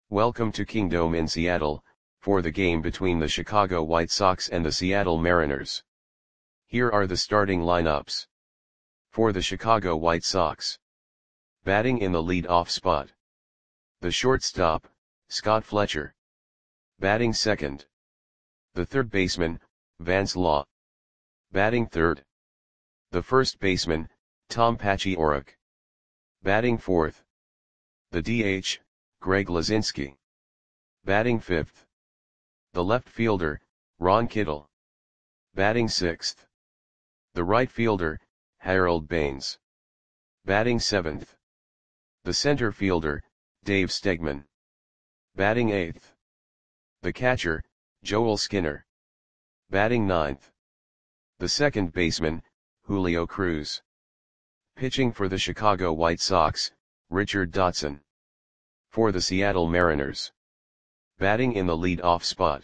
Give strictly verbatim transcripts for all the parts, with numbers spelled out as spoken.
Welcome to Kingdome in Seattle, for the game between the Chicago White Sox and the Seattle Mariners. Here are the starting lineups. For the Chicago White Sox. Batting in the lead-off spot. The shortstop, Scott Fletcher. Batting second. The third baseman, Vance Law. Batting third. The first baseman, Tom Paciorek. Batting fourth. The D H, Greg Luzinski. Batting fifth. The left fielder, Ron Kittle. Batting sixth. The right fielder, Harold Baines. Batting seventh. The center fielder, Dave Stegman. Batting eighth. The catcher, Joel Skinner. Batting ninth. The second baseman, Julio Cruz. Pitching for the Chicago White Sox, Richard Dotson. For the Seattle Mariners. Batting in the lead-off spot.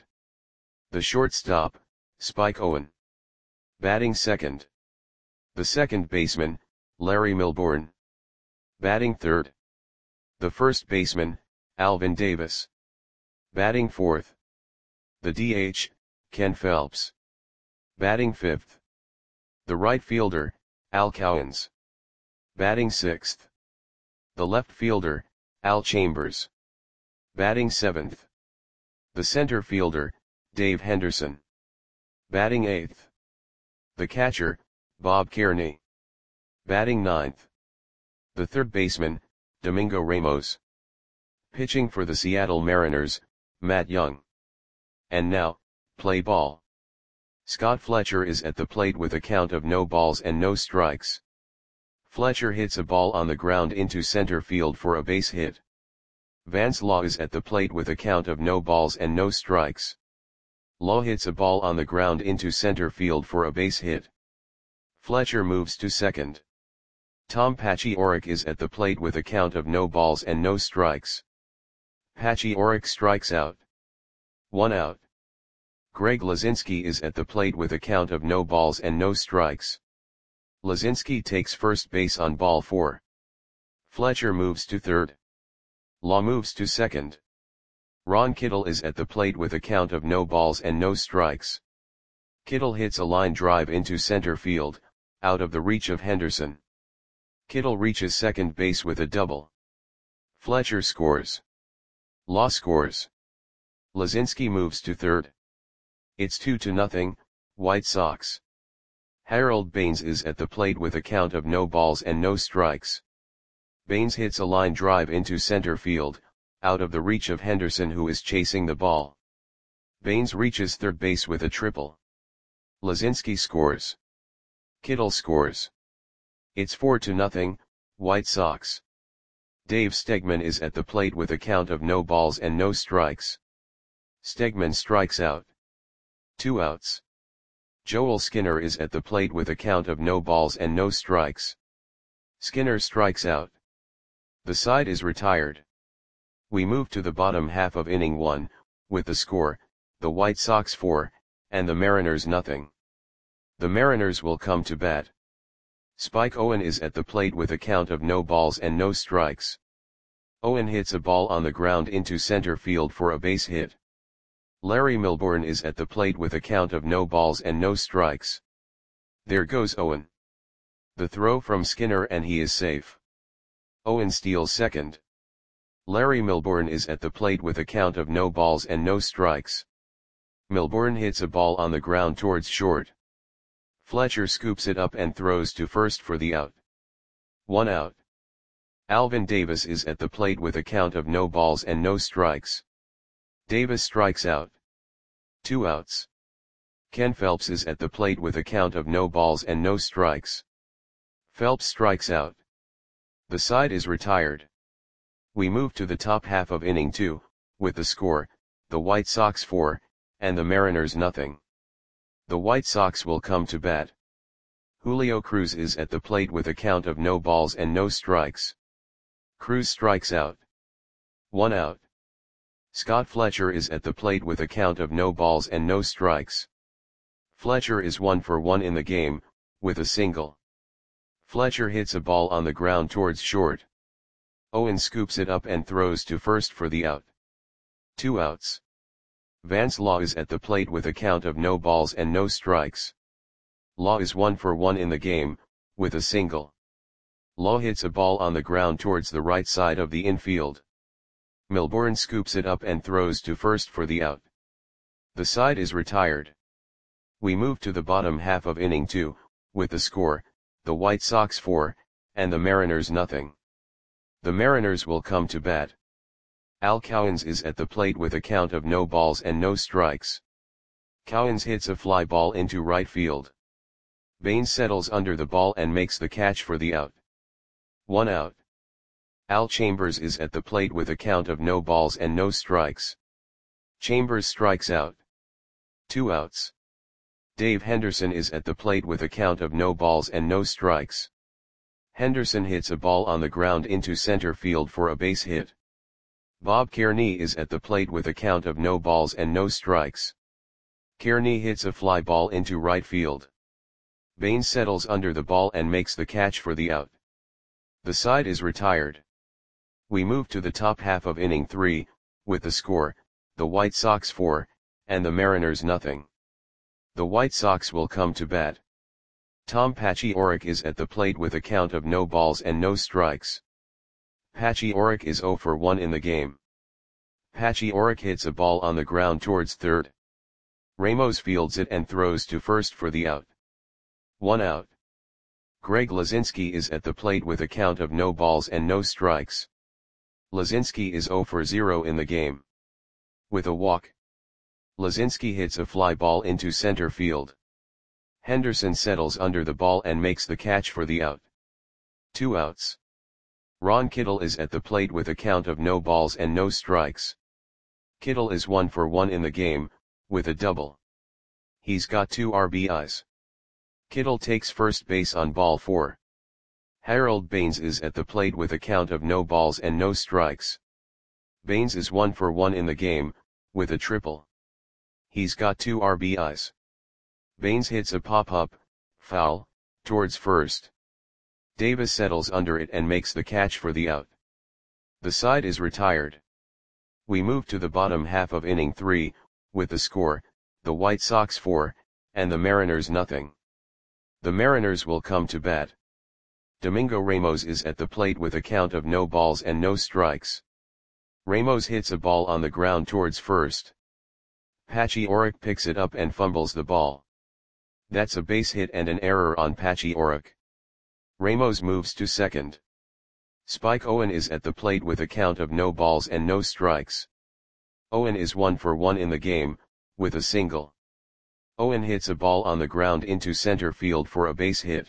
The shortstop, Spike Owen. Batting second. The second baseman, Larry Milbourne. Batting third. The first baseman, Alvin Davis. Batting fourth. The D H, Ken Phelps. Batting fifth. The right fielder, Al Cowens. Batting sixth. The left fielder, Al Chambers. Batting seventh. The center fielder, Dave Henderson. Batting eighth. The catcher, Bob Kearney. Batting ninth. The third baseman, Domingo Ramos. Pitching for the Seattle Mariners, Matt Young. And now, play ball. Scott Fletcher is at the plate with a count of no balls and no strikes. Fletcher hits a ball on the ground into center field for a base hit. Vance Law is at the plate with a count of no balls and no strikes. Law hits a ball on the ground into center field for a base hit. Fletcher moves to second. Tom Paciorek is at the plate with a count of no balls and no strikes. Paciorek strikes out. One out. Greg Luzinski is at the plate with a count of no balls and no strikes. Luzinski takes first base on ball four. Fletcher moves to third. Law moves to second. Ron Kittle is at the plate with a count of no balls and no strikes. Kittle hits a line drive into center field, out of the reach of Henderson. Kittle reaches second base with a double. Fletcher scores. Law scores. Luzinski moves to third. It's two to nothing, White Sox. Harold Baines is at the plate with a count of no balls and no strikes. Baines hits a line drive into center field, out of the reach of Henderson who is chasing the ball. Baines reaches third base with a triple. Luzinski scores. Kittle scores. It's four to nothing, White Sox. Dave Stegman is at the plate with a count of no balls and no strikes. Stegman strikes out. Two outs. Joel Skinner is at the plate with a count of no balls and no strikes. Skinner strikes out. The side is retired. We move to the bottom half of inning one, with the score, the White Sox four, and the Mariners nothing. The Mariners will come to bat. Spike Owen is at the plate with a count of no balls and no strikes. Owen hits a ball on the ground into center field for a base hit. Larry Milbourne is at the plate with a count of no balls and no strikes. There goes Owen. The throw from Skinner and he is safe. Owen steals second. Larry Milbourne is at the plate with a count of no balls and no strikes. Milbourne hits a ball on the ground towards short. Fletcher scoops it up and throws to first for the out. One out. Alvin Davis is at the plate with a count of no balls and no strikes. Davis strikes out. Two outs. Ken Phelps is at the plate with a count of no balls and no strikes. Phelps strikes out. The side is retired. We move to the top half of inning two, with the score, the White Sox four, and the Mariners nothing. The White Sox will come to bat. Julio Cruz is at the plate with a count of no balls and no strikes. Cruz strikes out. One out. Scott Fletcher is at the plate with a count of no balls and no strikes. Fletcher is one for one in the game, with a single. Fletcher hits a ball on the ground towards short. Owen scoops it up and throws to first for the out. Two outs. Vance Law is at the plate with a count of no balls and no strikes. Law is one for one in the game, with a single. Law hits a ball on the ground towards the right side of the infield. Milbourne scoops it up and throws to first for the out. The side is retired. We move to the bottom half of inning two, with the score, the White Sox four, and the Mariners nothing. The Mariners will come to bat. Al Cowens is at the plate with a count of no balls and no strikes. Cowens hits a fly ball into right field. Baines settles under the ball and makes the catch for the out. One out. Al Chambers is at the plate with a count of no balls and no strikes. Chambers strikes out. Two outs. Dave Henderson is at the plate with a count of no balls and no strikes. Henderson hits a ball on the ground into center field for a base hit. Bob Kearney is at the plate with a count of no balls and no strikes. Kearney hits a fly ball into right field. Baines settles under the ball and makes the catch for the out. The side is retired. We move to the top half of inning three, with the score, the White Sox four, and the Mariners nothing. The White Sox will come to bat. Tom Paciorek is at the plate with a count of no balls and no strikes. Paciorek is zero for one in the game. Paciorek hits a ball on the ground towards third. Ramos fields it and throws to first for the out. One out. Greg Lazinski is at the plate with a count of no balls and no strikes. Lazinski is zero for zero in the game. With a walk. Lazinski hits a fly ball into center field. Henderson settles under the ball and makes the catch for the out. Two outs. Ron Kittle is at the plate with a count of no balls and no strikes. Kittle is one for one in the game, with a double. He's got two R B Is. Kittle takes first base on ball four. Harold Baines is at the plate with a count of no balls and no strikes. Baines is one for one in the game, with a triple. He's got two R B Is. Baines hits a pop-up, foul, towards first. Davis settles under it and makes the catch for the out. The side is retired. We move to the bottom half of inning three, with the score, the White Sox four, and the Mariners nothing. The Mariners will come to bat. Domingo Ramos is at the plate with a count of no balls and no strikes. Ramos hits a ball on the ground towards first. Paciorek picks it up and fumbles the ball. That's a base hit and an error on Paciorek. Ramos moves to second. Spike Owen is at the plate with a count of no balls and no strikes. Owen is one for one in the game, with a single. Owen hits a ball on the ground into center field for a base hit.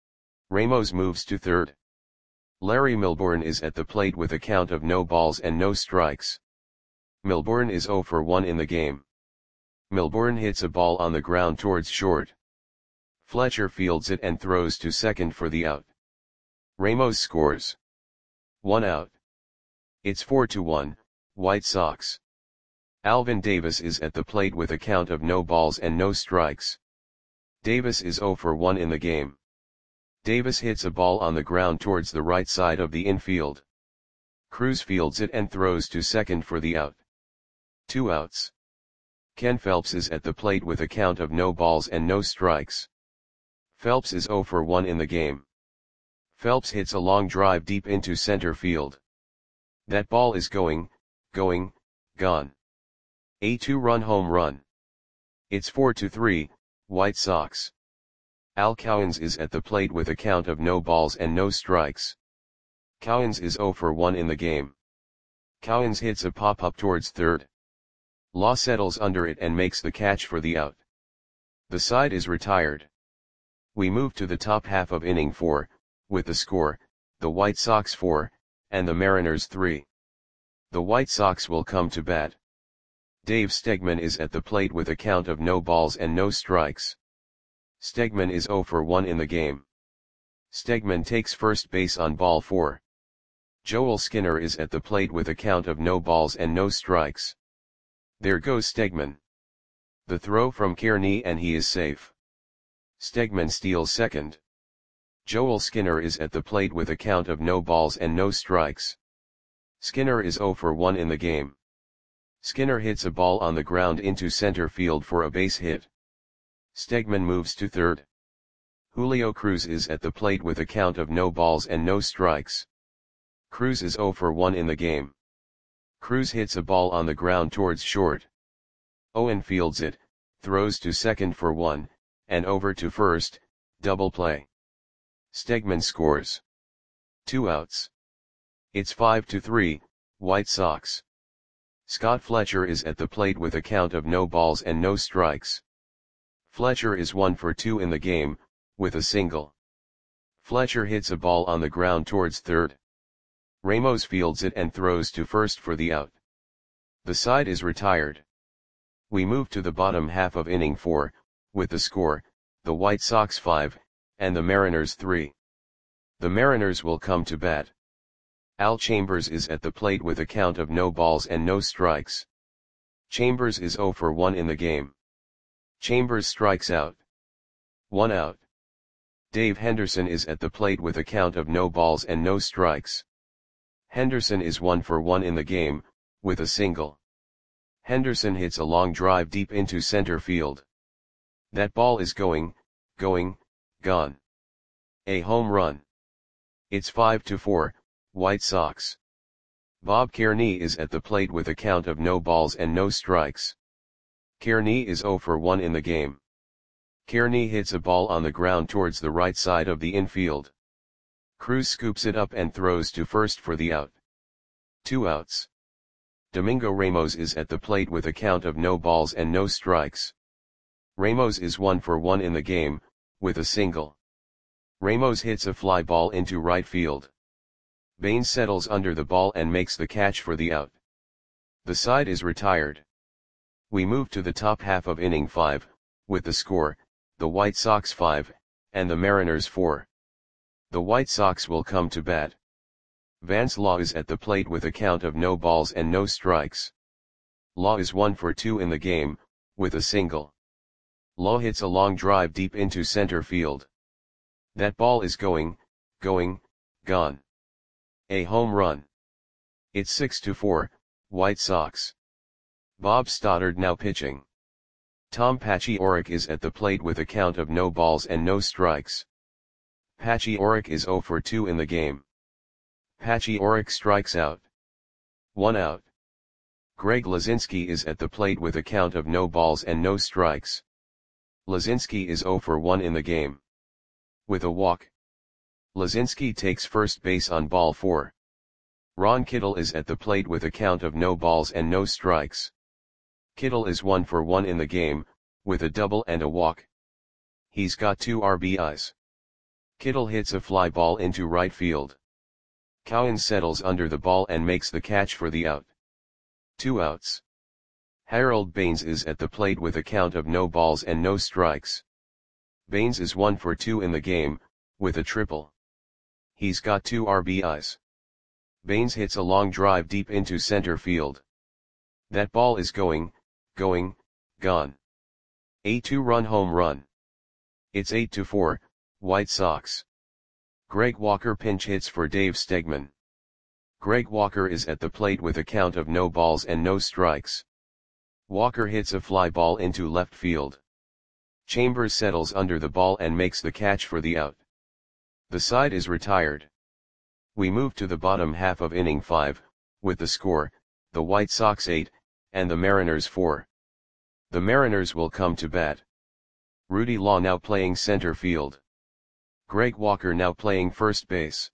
Ramos moves to third. Larry Milbourne is at the plate with a count of no balls and no strikes. Milbourne is zero for one in the game. Milbourne hits a ball on the ground towards short. Fletcher fields it and throws to second for the out. Ramos scores. One out. It's four to one, White Sox. Alvin Davis is at the plate with a count of no balls and no strikes. Davis is zero for one in the game. Davis hits a ball on the ground towards the right side of the infield. Cruz fields it and throws to second for the out. Two outs. Ken Phelps is at the plate with a count of no balls and no strikes. Phelps is zero for one in the game. Phelps hits a long drive deep into center field. That ball is going, going, gone. A two-run home run. It's four to three, White Sox. Al Cowens is at the plate with a count of no balls and no strikes. Cowens is zero for one in the game. Cowens hits a pop-up towards third. Law settles under it and makes the catch for the out. The side is retired. We move to the top half of inning four, with the score, the White Sox four, and the Mariners three. The White Sox will come to bat. Dave Stegman is at the plate with a count of no balls and no strikes. Stegman is zero for one in the game. Stegman takes first base on ball four. Joel Skinner is at the plate with a count of no balls and no strikes. There goes Stegman. The throw from Kearney and he is safe. Stegman steals second. Joel Skinner is at the plate with a count of no balls and no strikes. Skinner is zero for one in the game. Skinner hits a ball on the ground into center field for a base hit. Stegman moves to third. Julio Cruz is at the plate with a count of no balls and no strikes. Cruz is zero for one in the game. Cruz hits a ball on the ground towards short. Owen fields it, throws to second for one, and over to first, double play. Stegman scores. Two outs. It's five to three, White Sox. Scott Fletcher is at the plate with a count of no balls and no strikes. Fletcher is one for two in the game, with a single. Fletcher hits a ball on the ground towards third. Ramos fields it and throws to first for the out. The side is retired. We move to the bottom half of inning four, with the score, the White Sox five, and the Mariners three. The Mariners will come to bat. Al Chambers is at the plate with a count of no balls and no strikes. Chambers is zero for one in the game. Chambers strikes out. One out. Dave Henderson is at the plate with a count of no balls and no strikes. Henderson is one for one in the game, with a single. Henderson hits a long drive deep into center field. That ball is going, going, gone. A home run. It's five to four, White Sox. Bob Kearney is at the plate with a count of no balls and no strikes. Kearney is zero for one in the game. Kearney hits a ball on the ground towards the right side of the infield. Cruz scoops it up and throws to first for the out. Two outs. Domingo Ramos is at the plate with a count of no balls and no strikes. Ramos is one for one in the game, with a single. Ramos hits a fly ball into right field. Baines settles under the ball and makes the catch for the out. The side is retired. We move to the top half of inning five, with the score, the White Sox five, and the Mariners four. The White Sox will come to bat. Vance Law is at the plate with a count of no balls and no strikes. Law is one for two in the game, with a single. Law hits a long drive deep into center field. That ball is going, going, gone. A home run. It's six to four, White Sox. Bob Stoddard now pitching. Tom Paciorek is at the plate with a count of no balls and no strikes. Paciorek is zero for two in the game. Paciorek strikes out. One out. Greg Lazinski is at the plate with a count of no balls and no strikes. Lazinski is zero for one in the game. With a walk. Lazinski takes first base on ball four. Ron Kittle is at the plate with a count of no balls and no strikes. Kittle is one for one in the game, with a double and a walk. He's got two R B Is. Kittle hits a fly ball into right field. Cowan settles under the ball and makes the catch for the out. Two outs. Harold Baines is at the plate with a count of no balls and no strikes. Baines is one for two in the game, with a triple. He's got two R B Is. Baines hits a long drive deep into center field. That ball is going, going, gone. A two-run home run. It's eight to four, White Sox. Greg Walker pinch hits for Dave Stegman. Greg Walker is at the plate with a count of no balls and no strikes. Walker hits a fly ball into left field. Chambers settles under the ball and makes the catch for the out. The side is retired. We move to the bottom half of inning five, with the score, the White Sox eight, and the Mariners four. The Mariners will come to bat. Rudy Law now playing center field. Greg Walker now playing first base.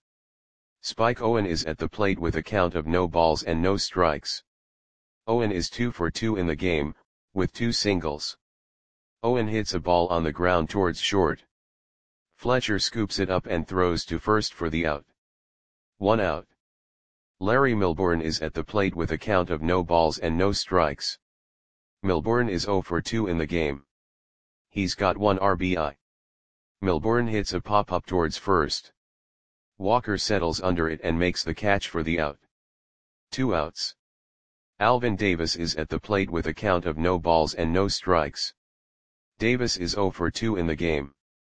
Spike Owen is at the plate with a count of no balls and no strikes. Owen is two for two in the game, with two singles. Owen hits a ball on the ground towards short. Fletcher scoops it up and throws to first for the out. One out. Larry Milbourne is at the plate with a count of no balls and no strikes. Milbourne is zero for two in the game. He's got one R B I. Milbourne hits a pop-up towards first. Walker settles under it and makes the catch for the out. Two outs. Alvin Davis is at the plate with a count of no balls and no strikes. Davis is zero for two in the game.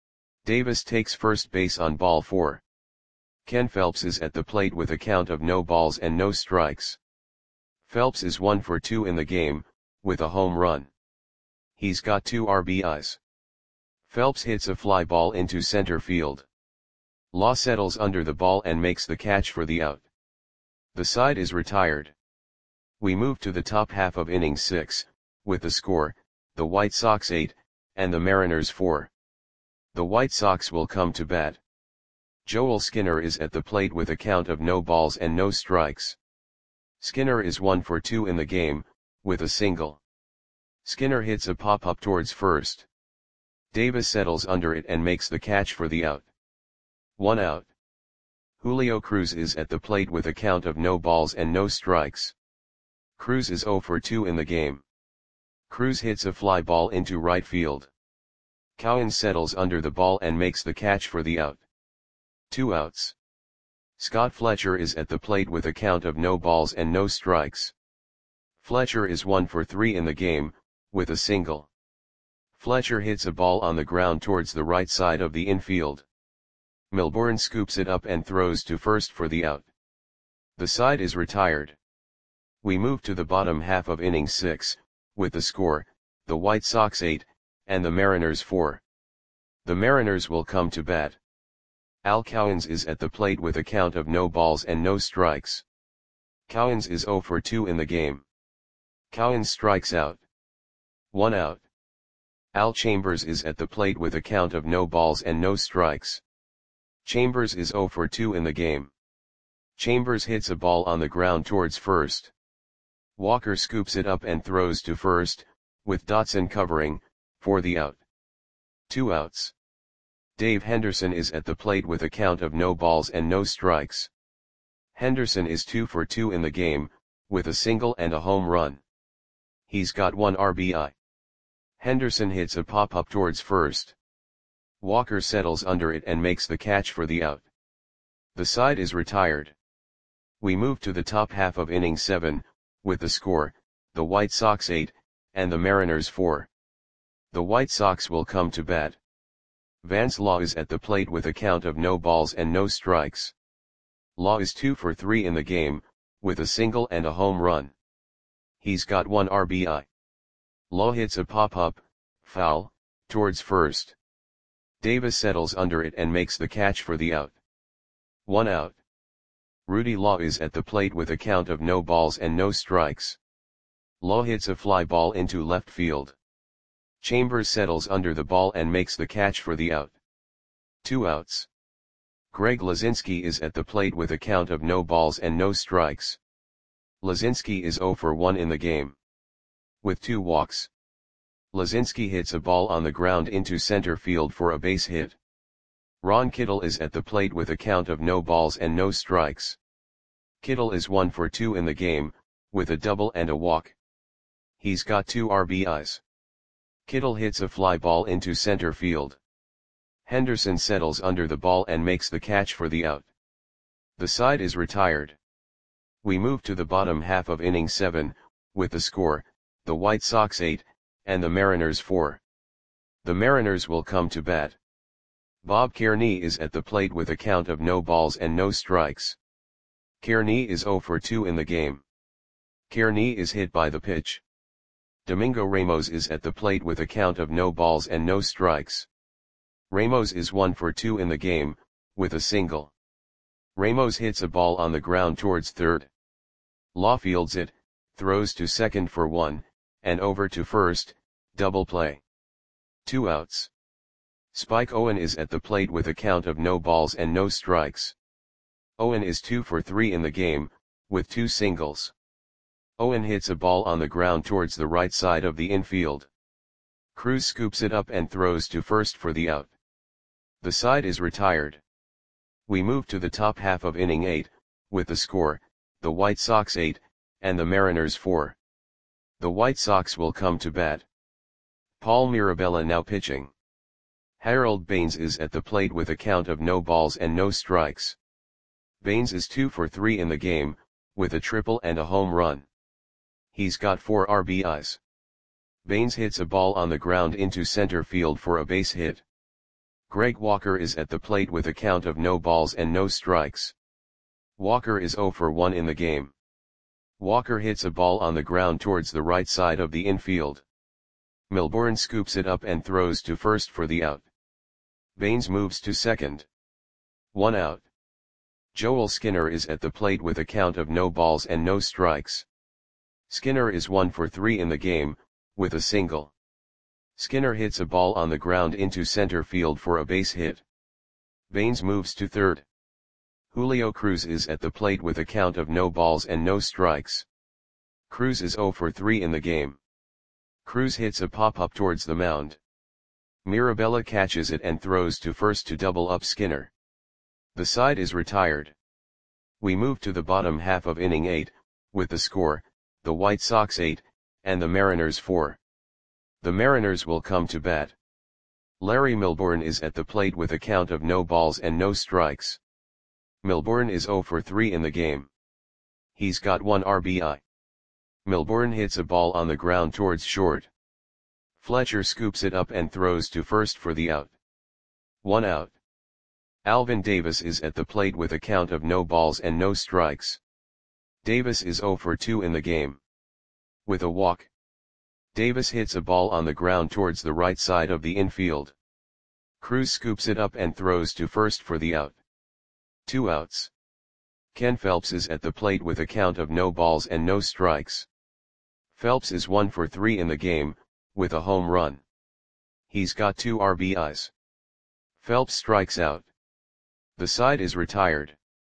Davis takes first base on ball four. Ken Phelps is at the plate with a count of no balls and no strikes. Phelps is one for two in the game, with a home run. He's got two R B Is. Phelps hits a fly ball into center field. Law settles under the ball and makes the catch for the out. The side is retired. We move to the top half of inning six, with the score, the White Sox eight, and the Mariners four. The White Sox will come to bat. Joel Skinner is at the plate with a count of no balls and no strikes. Skinner is one for two in the game, with a single. Skinner hits a pop-up towards first. Davis settles under it and makes the catch for the out. One out. Julio Cruz is at the plate with a count of no balls and no strikes. Cruz is zero for two in the game. Cruz hits a fly ball into right field. Cowan settles under the ball and makes the catch for the out. Two outs. Scott Fletcher is at the plate with a count of no balls and no strikes. Fletcher is one for three in the game, with a single. Fletcher hits a ball on the ground towards the right side of the infield. Milbourne scoops it up and throws to first for the out. The side is retired. We move to the bottom half of inning six, with the score, the White Sox eight, and the Mariners four. The Mariners will come to bat. Al Cowens is at the plate with a count of no balls and no strikes. Cowens is zero for two in the game. Cowens strikes out. One out. Al Chambers is at the plate with a count of no balls and no strikes. Chambers is zero for two in the game. Chambers hits a ball on the ground towards first. Walker scoops it up and throws to first, with Dotson covering, for the out. Two outs. Dave Henderson is at the plate with a count of no balls and no strikes. Henderson is two for two in the game, with a single and a home run. He's got one R B I. Henderson hits a pop-up towards first. Walker settles under it and makes the catch for the out. The side is retired. We move to the top half of inning seven, with the score, the White Sox eight, and the Mariners four. The White Sox will come to bat. Vance Law is at the plate with a count of no balls and no strikes. Law is two for three in the game, with a single and a home run. He's got one R B I. Law hits a pop-up, foul, towards first. Davis settles under it and makes the catch for the out. One out. Rudy Law is at the plate with a count of no balls and no strikes. Law hits a fly ball into left field. Chambers settles under the ball and makes the catch for the out. Two outs. Greg Lazinski is at the plate with a count of no balls and no strikes. Lazinski is zero for one in the game. With two walks. Lazinski hits a ball on the ground into center field for a base hit. Ron Kittle is at the plate with a count of no balls and no strikes. Kittle is one for two in the game, with a double and a walk. He's got two R B Is. Kittle hits a fly ball into center field. Henderson settles under the ball and makes the catch for the out. The side is retired. We move to the bottom half of inning seven, with the score, the White Sox eight, and the Mariners four. The Mariners will come to bat. Bob Kearney is at the plate with a count of no balls and no strikes. Kearney is zero for two in the game. Kearney is hit by the pitch. Domingo Ramos is at the plate with a count of no balls and no strikes. Ramos is one for two in the game, with a single. Ramos hits a ball on the ground towards third. Law fields it, throws to second for one, and over to first, double play. Two outs. Spike Owen is at the plate with a count of no balls and no strikes. Owen is two for three in the game, with two singles. Owen hits a ball on the ground towards the right side of the infield. Cruz scoops it up and throws to first for the out. The side is retired. We move to the top half of inning eight, with the score, the White Sox eight, and the Mariners four. The White Sox will come to bat. Paul Mirabella now pitching. Harold Baines is at the plate with a count of no balls and no strikes. Baines is two for three in the game, with a triple and a home run. He's got four R B Is. Baines hits a ball on the ground into center field for a base hit. Greg Walker is at the plate with a count of no balls and no strikes. Walker is zero for one in the game. Walker hits a ball on the ground towards the right side of the infield. Milbourne scoops it up and throws to first for the out. Baines moves to second. One out. Joel Skinner is at the plate with a count of no balls and no strikes. Skinner is one for three in the game, with a single. Skinner hits a ball on the ground into center field for a base hit. Baines moves to third. Julio Cruz is at the plate with a count of no balls and no strikes. Cruz is zero for three in the game. Cruz hits a pop-up towards the mound. Mirabella catches it and throws to first to double up Skinner. The side is retired. We move to the bottom half of inning eight, with the score, the White Sox eight, and the Mariners four. The Mariners will come to bat. Larry Milbourne is at the plate with a count of no balls and no strikes. Milbourne is zero for three in the game. He's got one R B I. Milbourne hits a ball on the ground towards short. Fletcher scoops it up and throws to first for the out. One out. Alvin Davis is at the plate with a count of no balls and no strikes. Davis is zero for two in the game. With a walk. Davis hits a ball on the ground towards the right side of the infield. Cruz scoops it up and throws to first for the out. Two outs. Ken Phelps is at the plate with a count of no balls and no strikes. Phelps is one for three in the game, with a home run. He's got two R B Is. Phelps strikes out. The side is retired.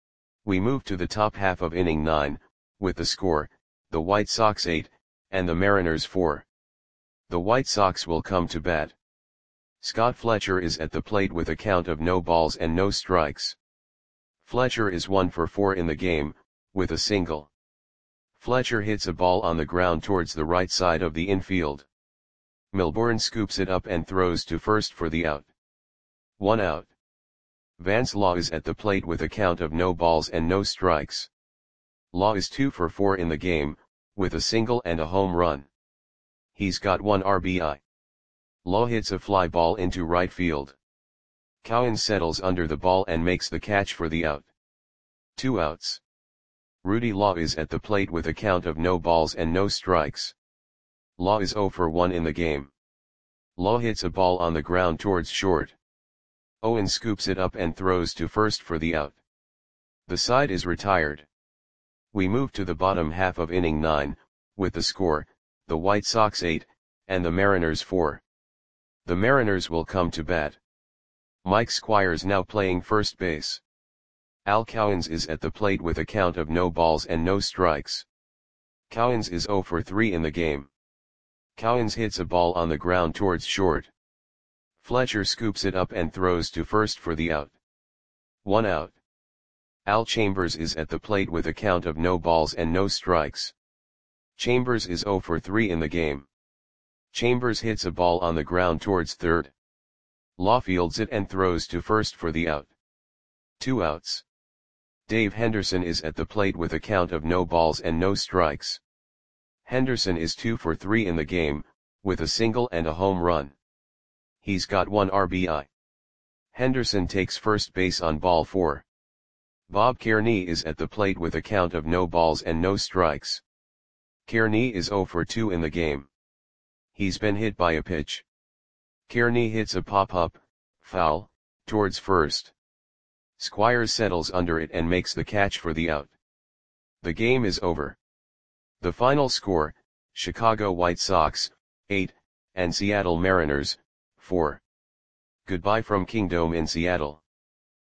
We move to the top half of inning nine, with the score, the White Sox eight, and the Mariners four. The White Sox will come to bat. Scott Fletcher is at the plate with a count of no balls and no strikes. Fletcher is one for four in the game, with a single. Fletcher hits a ball on the ground towards the right side of the infield. Milbourne scoops it up and throws to first for the out. One out. Vance Law is at the plate with a count of no balls and no strikes. Law is two for four in the game, with a single and a home run. He's got one R B I. Law hits a fly ball into right field. Cowan settles under the ball and makes the catch for the out. Two outs. Rudy Law is at the plate with a count of no balls and no strikes. Law is zero for one in the game. Law hits a ball on the ground towards short. Owen scoops it up and throws to first for the out. The side is retired. We move to the bottom half of inning nine, with the score, the White Sox eight, and the Mariners four. The Mariners will come to bat. Mike Squires now playing first base. Al Cowens is at the plate with a count of no balls and no strikes. Cowens is zero for three in the game. Cowens hits a ball on the ground towards short. Fletcher scoops it up and throws to first for the out. One out. Al Chambers is at the plate with a count of no balls and no strikes. Chambers is zero for three in the game. Chambers hits a ball on the ground towards third. Law fields it and throws to first for the out. Two outs. Dave Henderson is at the plate with a count of no balls and no strikes. Henderson is two for three in the game, with a single and a home run. He's got one R B I. Henderson takes first base on ball four. Bob Kearney is at the plate with a count of no balls and no strikes. Kearney is zero for two in the game. He's been hit by a pitch. Kearney hits a pop-up, foul, towards first. Squires settles under it and makes the catch for the out. The game is over. The final score, Chicago White Sox, eight, and Seattle Mariners, four. Goodbye from Kingdome in Seattle.